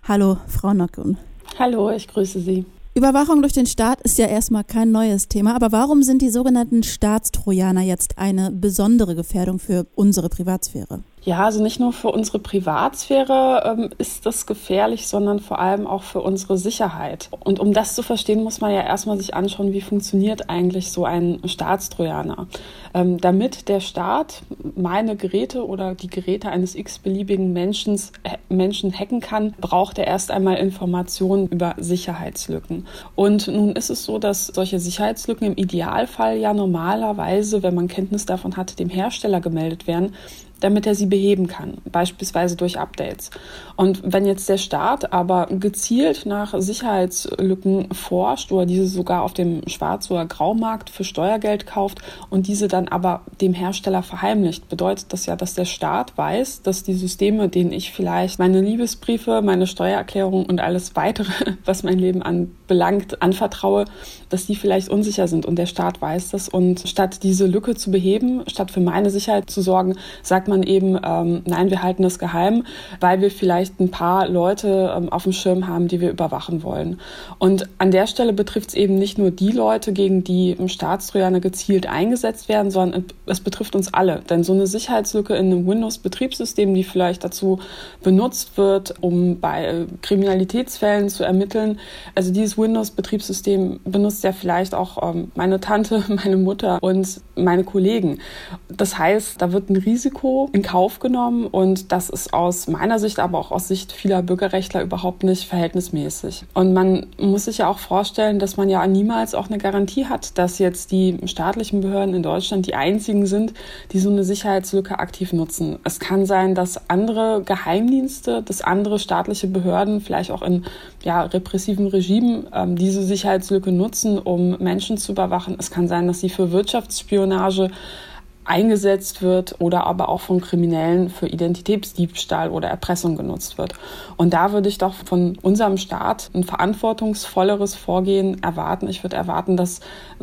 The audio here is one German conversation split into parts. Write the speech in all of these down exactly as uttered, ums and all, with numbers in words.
Hallo, Frau Nockun. Hallo, ich grüße Sie. Überwachung durch den Staat ist ja erstmal kein neues Thema, aber warum sind die sogenannten Staatstrojaner jetzt eine besondere Gefährdung für unsere Privatsphäre? Ja, also nicht nur für unsere Privatsphäre ähm, ist das gefährlich, sondern vor allem auch für unsere Sicherheit. Und um das zu verstehen, muss man ja erstmal sich anschauen, wie funktioniert eigentlich so ein Staatstrojaner. Ähm, damit der Staat meine Geräte oder die Geräte eines x-beliebigen Menschen, äh, Menschen hacken kann, braucht er erst einmal Informationen über Sicherheitslücken. Und nun ist es so, dass solche Sicherheitslücken im Idealfall ja normalerweise, wenn man Kenntnis davon hat, dem Hersteller gemeldet werden, damit er sie beheben kann, beispielsweise durch Updates. Und wenn jetzt der Staat aber gezielt nach Sicherheitslücken forscht oder diese sogar auf dem Schwarz- oder Graumarkt für Steuergeld kauft und diese dann aber dem Hersteller verheimlicht, bedeutet das ja, dass der Staat weiß, dass die Systeme, denen ich vielleicht meine Liebesbriefe, meine Steuererklärung und alles weitere, was mein Leben anbelangt, anvertraue, dass die vielleicht unsicher sind. Und der Staat weiß das. Und statt diese Lücke zu beheben, statt für meine Sicherheit zu sorgen, sagt man eben, ähm, nein, wir halten das geheim, weil wir vielleicht ein paar Leute ähm, auf dem Schirm haben, die wir überwachen wollen. Und an der Stelle betrifft es eben nicht nur die Leute, gegen die im Staatstrojaner gezielt eingesetzt werden, sondern es betrifft uns alle. Denn so eine Sicherheitslücke in einem Windows-Betriebssystem, die vielleicht dazu benutzt wird, um bei äh, Kriminalitätsfällen zu ermitteln, also dieses Windows-Betriebssystem benutzt ja vielleicht auch ähm, meine Tante, meine Mutter und meine Kollegen. Das heißt, da wird ein Risiko in Kauf genommen und das ist aus meiner Sicht, aber auch aus Sicht vieler Bürgerrechtler überhaupt nicht verhältnismäßig. Und man muss sich ja auch vorstellen, dass man ja niemals auch eine Garantie hat, dass jetzt die staatlichen Behörden in Deutschland die einzigen sind, die so eine Sicherheitslücke aktiv nutzen. Es kann sein, dass andere Geheimdienste, dass andere staatliche Behörden, vielleicht auch in ja, repressiven Regimen, ähm, diese Sicherheitslücke nutzen, um Menschen zu überwachen. Es kann sein, dass sie für Wirtschaftsspionage eingesetzt wird oder aber auch von Kriminellen für Identitätsdiebstahl oder Erpressung genutzt wird. Und da würde ich doch von unserem Staat ein verantwortungsvolleres Vorgehen erwarten. Ich würde erwarten, dass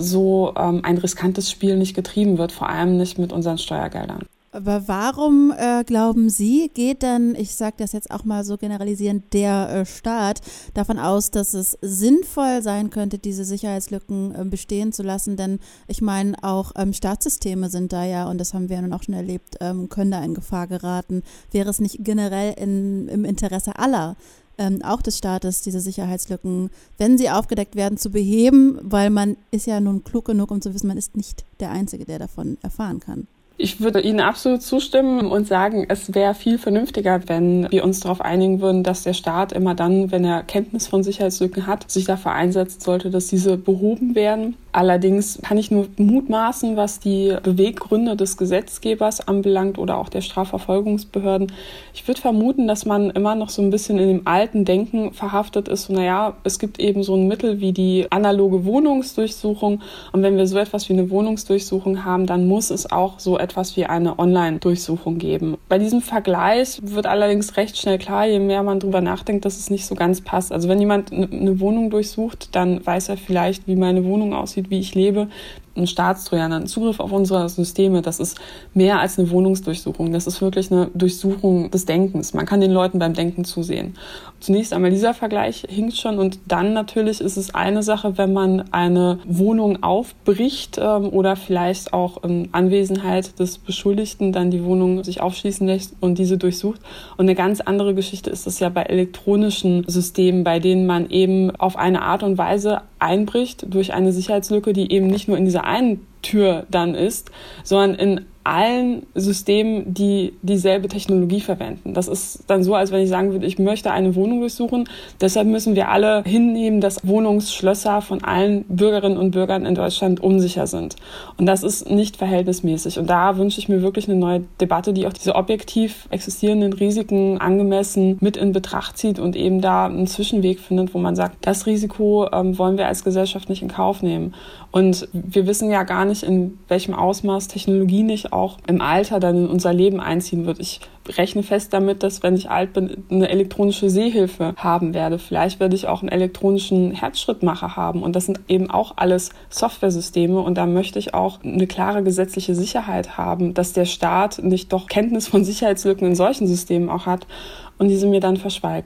so ähm, ein riskantes Spiel nicht getrieben wird, vor allem nicht mit unseren Steuergeldern. Aber warum äh, glauben Sie, geht denn, ich sage das jetzt auch mal so generalisierend, der äh, Staat davon aus, dass es sinnvoll sein könnte, diese Sicherheitslücken äh, bestehen zu lassen? Denn ich meine, auch ähm, Staatssysteme sind da ja, und das haben wir ja nun auch schon erlebt, ähm, können da in Gefahr geraten. Wäre es nicht generell in, im Interesse aller, ähm, auch des Staates, diese Sicherheitslücken, wenn sie aufgedeckt werden, zu beheben? Weil man ist ja nun klug genug, um zu wissen, man ist nicht der Einzige, der davon erfahren kann. Ich würde Ihnen absolut zustimmen und sagen, es wäre viel vernünftiger, wenn wir uns darauf einigen würden, dass der Staat immer dann, wenn er Kenntnis von Sicherheitslücken hat, sich dafür einsetzt sollte, dass diese behoben werden. Allerdings kann ich nur mutmaßen, was die Beweggründe des Gesetzgebers anbelangt oder auch der Strafverfolgungsbehörden. Ich würde vermuten, dass man immer noch so ein bisschen in dem alten Denken verhaftet ist. Und naja, es gibt eben so ein Mittel wie die analoge Wohnungsdurchsuchung. Und wenn wir so etwas wie eine Wohnungsdurchsuchung haben, dann muss es auch so etwas wie eine Online-Durchsuchung geben. Bei diesem Vergleich wird allerdings recht schnell klar, je mehr man drüber nachdenkt, dass es nicht so ganz passt. Also wenn jemand eine Wohnung durchsucht, dann weiß er vielleicht, wie meine Wohnung aussieht, wie ich lebe. Ein Staatstrojaner, ein Zugriff auf unsere Systeme, das ist mehr als eine Wohnungsdurchsuchung. Das ist wirklich eine Durchsuchung des Denkens. Man kann den Leuten beim Denken zusehen. Zunächst einmal dieser Vergleich hinkt schon und dann natürlich ist es eine Sache, wenn man eine Wohnung aufbricht ähm, oder vielleicht auch in Anwesenheit des Beschuldigten dann die Wohnung sich aufschließen lässt und diese durchsucht. Und eine ganz andere Geschichte ist es ja bei elektronischen Systemen, bei denen man eben auf eine Art und Weise einbricht durch eine Sicherheitslücke, die eben nicht nur in dieser einen Tür dann ist, sondern in allen Systemen, die dieselbe Technologie verwenden. Das ist dann so, als wenn ich sagen würde, ich möchte eine Wohnung durchsuchen. Deshalb müssen wir alle hinnehmen, dass Wohnungsschlösser von allen Bürgerinnen und Bürgern in Deutschland unsicher sind. Und das ist nicht verhältnismäßig. Und da wünsche ich mir wirklich eine neue Debatte, die auch diese objektiv existierenden Risiken angemessen mit in Betracht zieht und eben da einen Zwischenweg findet, wo man sagt, das Risiko ähm, wollen wir als Gesellschaft nicht in Kauf nehmen. Und wir wissen ja gar nicht, in welchem Ausmaß Technologie nicht auch im Alter dann in unser Leben einziehen wird. Ich rechne fest damit, dass, wenn ich alt bin, eine elektronische Sehhilfe haben werde. Vielleicht werde ich auch einen elektronischen Herzschrittmacher haben. Und das sind eben auch alles Softwaresysteme. Und da möchte ich auch eine klare gesetzliche Sicherheit haben, dass der Staat nicht doch Kenntnis von Sicherheitslücken in solchen Systemen auch hat und diese mir dann verschweigt.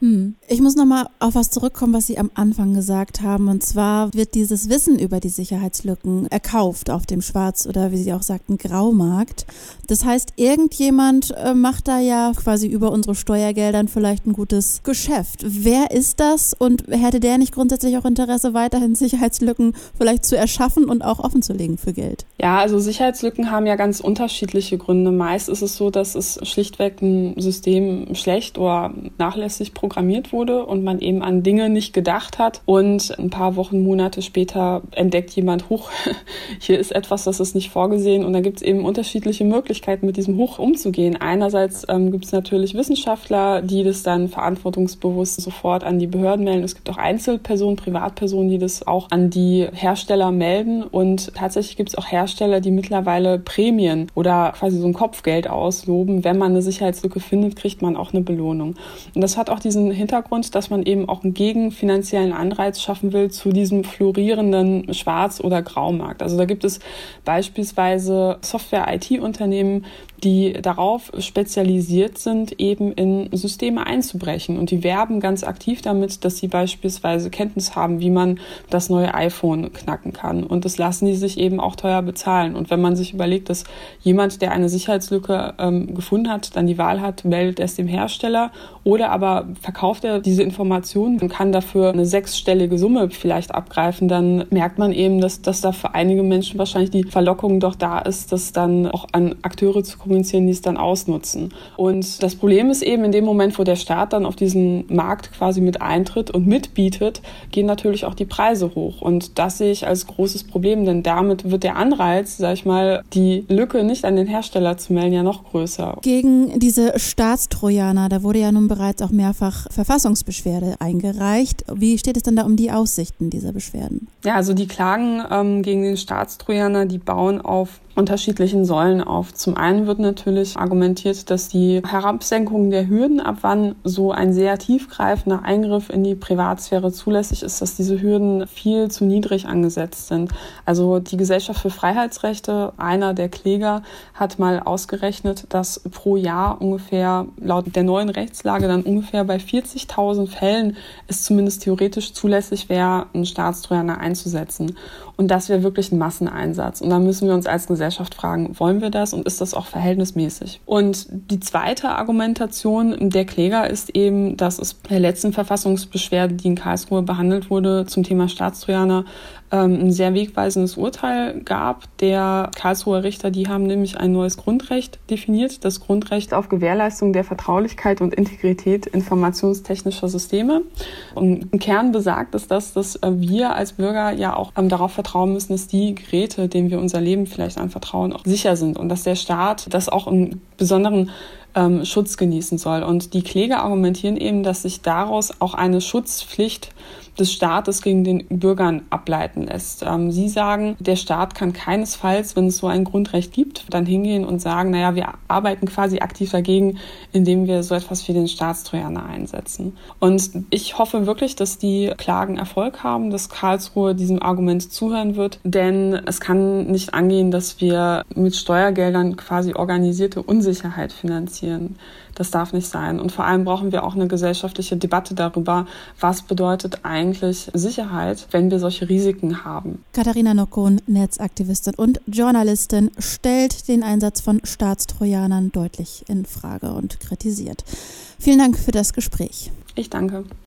Hm. Ich muss nochmal auf was zurückkommen, was Sie am Anfang gesagt haben. Und zwar wird dieses Wissen über die Sicherheitslücken erkauft auf dem Schwarz- oder wie Sie auch sagten, Graumarkt. Das heißt, irgendjemand äh, macht da ja quasi über unsere Steuergeldern vielleicht ein gutes Geschäft. Wer ist das und hätte der nicht grundsätzlich auch Interesse, weiterhin Sicherheitslücken vielleicht zu erschaffen und auch offenzulegen für Geld? Ja, also Sicherheitslücken haben ja ganz unterschiedliche Gründe. Meist ist es so, dass es schlichtweg ein System schlecht oder nachlässig programmiert wurde und man eben an Dinge nicht gedacht hat und ein paar Wochen, Monate später entdeckt jemand, huch, hier ist etwas, das ist nicht vorgesehen, und da gibt es eben unterschiedliche Möglichkeiten, mit diesem Huch umzugehen. Einerseits ähm, gibt es natürlich Wissenschaftler, die das dann verantwortungsbewusst sofort an die Behörden melden. Es gibt auch Einzelpersonen, Privatpersonen, die das auch an die Hersteller melden, und tatsächlich gibt es auch Hersteller, die mittlerweile Prämien oder quasi so ein Kopfgeld ausloben. Wenn man eine Sicherheitslücke findet, kriegt man auch eine Belohnung. Und das hat auch diesen Hintergrund, dass man eben auch einen gegenfinanziellen Anreiz schaffen will zu diesem florierenden Schwarz- oder Graumarkt. Also da gibt es beispielsweise Software-I T-Unternehmen, die darauf spezialisiert sind, eben in Systeme einzubrechen. Und die werben ganz aktiv damit, dass sie beispielsweise Kenntnis haben, wie man das neue iPhone knacken kann. Und das lassen die sich eben auch teuer bezahlen. Und wenn man sich überlegt, dass jemand, der eine Sicherheitslücke ähm, gefunden hat, dann die Wahl hat, meldet er es dem Hersteller oder aber verkauft er diese Informationen und kann dafür eine sechsstellige Summe vielleicht abgreifen, dann merkt man eben, dass, dass da für einige Menschen wahrscheinlich die Verlockung doch da ist, das dann auch an Akteure zu kommunizieren, die es dann ausnutzen. Und das Problem ist eben, in dem Moment, wo der Staat dann auf diesen Markt quasi mit eintritt und mitbietet, gehen natürlich auch die Preise hoch. Und das sehe ich als großes Problem, denn damit wird der Anreiz, sag ich mal, die Lücke nicht an den Hersteller zu melden, ja noch größer. Gegen diese Staatstrojaner, da wurde ja nun bereits auch mehrfach Verfassungsbeschwerde eingereicht. Wie steht es denn da um die Aussichten dieser Beschwerden? Ja, also die Klagen ähm, gegen den Staatstrojaner, die bauen auf unterschiedlichen Säulen auf. Zum einen wird natürlich argumentiert, dass die Herabsenkung der Hürden, ab wann so ein sehr tiefgreifender Eingriff in die Privatsphäre zulässig ist, dass diese Hürden viel zu niedrig angesetzt sind. Also die Gesellschaft für Freiheitsrechte, einer der Kläger, hat mal ausgerechnet, dass pro Jahr ungefähr laut der neuen Rechtslage dann ungefähr bei vierzigtausend Fällen es zumindest theoretisch zulässig wäre, einen Staatstrojaner einzusetzen. Und das wäre wirklich ein Masseneinsatz. Und da müssen wir uns als Gesellschaft fragen, wollen wir das und ist das auch verhältnismäßig? Und die zweite Argumentation der Kläger ist eben, dass es bei der letzten Verfassungsbeschwerde, die in Karlsruhe behandelt wurde, zum Thema Staatstrojaner, ein sehr wegweisendes Urteil gab. Der Karlsruher Richter, die haben nämlich ein neues Grundrecht definiert, das Grundrecht auf Gewährleistung der Vertraulichkeit und Integrität informationstechnischer Systeme. Und im Kern besagt es das, dass wir als Bürger ja auch darauf vertrauen müssen, dass die Geräte, denen wir unser Leben vielleicht anvertrauen, auch sicher sind und dass der Staat das auch einen besonderen ähm, Schutz genießen soll. Und die Kläger argumentieren eben, dass sich daraus auch eine Schutzpflicht des Staates gegen den Bürgern ableiten lässt. Ähm, sie sagen, der Staat kann keinesfalls, wenn es so ein Grundrecht gibt, dann hingehen und sagen, naja, wir arbeiten quasi aktiv dagegen, indem wir so etwas wie den Staatstrojaner einsetzen. Und ich hoffe wirklich, dass die Klagen Erfolg haben, dass Karlsruhe diesem Argument zuhören wird, denn es kann nicht angehen, dass wir mit Steuergeldern quasi organisierte Unsicherheit finanzieren. Das darf nicht sein. Und vor allem brauchen wir auch eine gesellschaftliche Debatte darüber, was bedeutet eigentlich Sicherheit, wenn wir solche Risiken haben. Katharina Nockon, Netzaktivistin und Journalistin, stellt den Einsatz von Staatstrojanern deutlich in Frage und kritisiert. Vielen Dank für das Gespräch. Ich danke.